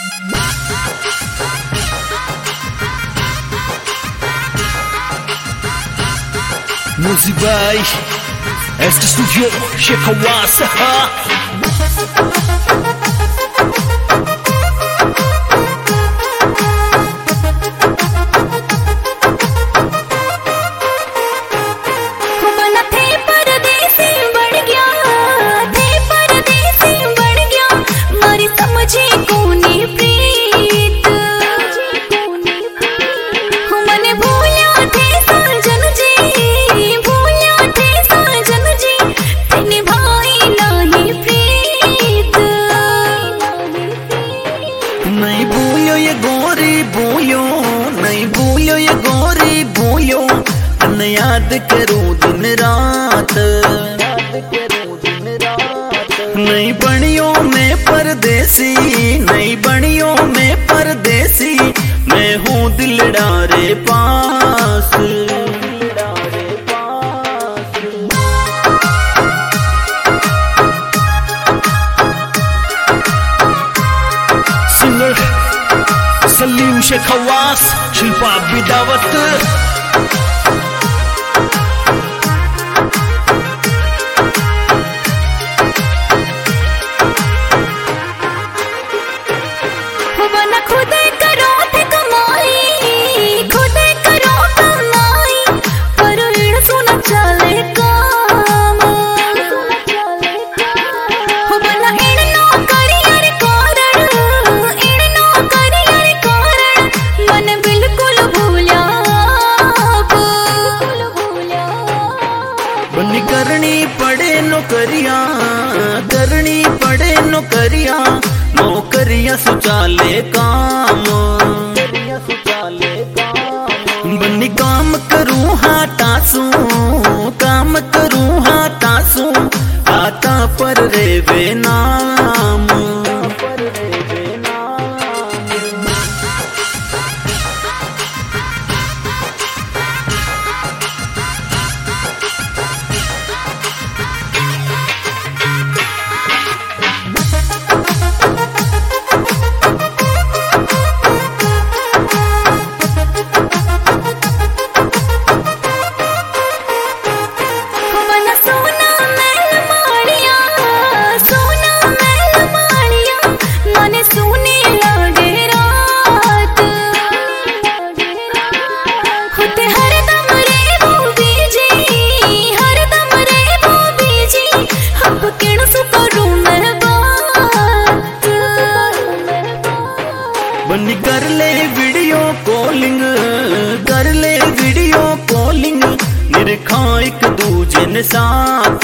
Music by Este Studio Shekawasa. नहीं भूलो ये गोरी भूलो, नहीं भूलो ये गोरी भूलो, तन याद करूं दिन रात। नहीं बनियों में परदेसी, नहीं बनियों में परदेसी, मैं हूँ दिलदारे पास। सलीम शेखवास, शिल्पा बिदावत। खुद करो थे कमाई, खुद करो कमाई, पर इड़ सुना चले काम। बना इड़ नो करियर कारण, इड़ नो करियर कारण, मन बिल्कुल भूल्या। बनी करनी पड़े नौकरियां, करनी पड़े नौकरियां, नौकरियां सुचाले काम। बनी काम करूं हाथासू, काम करूं हाथासू, हाथा पर रेवे नाम। बनी कर ले वीडियो कॉलिंग, कर ले वीडियो कॉलिंग, निरखा एक दूजे ने साथ।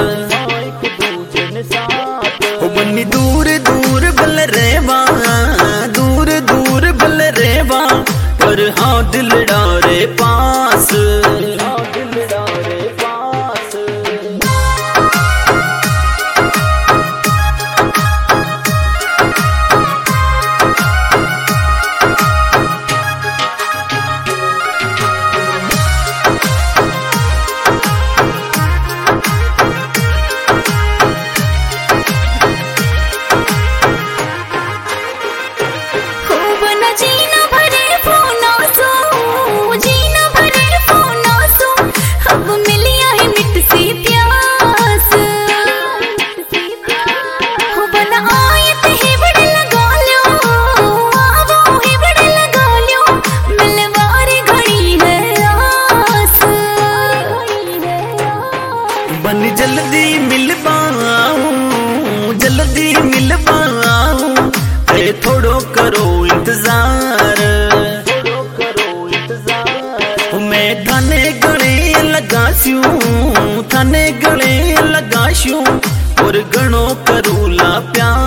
बनी दूर दूर बल रेवा, दूर दूर बल रेवा, पर हाँ दिलदारे पास। बनी जल्दी मिल पाऊं, जल्दी मिल पाऊं, ते थोड़ो करो इंतजार। मैं थाने गले लगास्यूं, थाने गले लगास्यूं, और गणो करूला प्यार।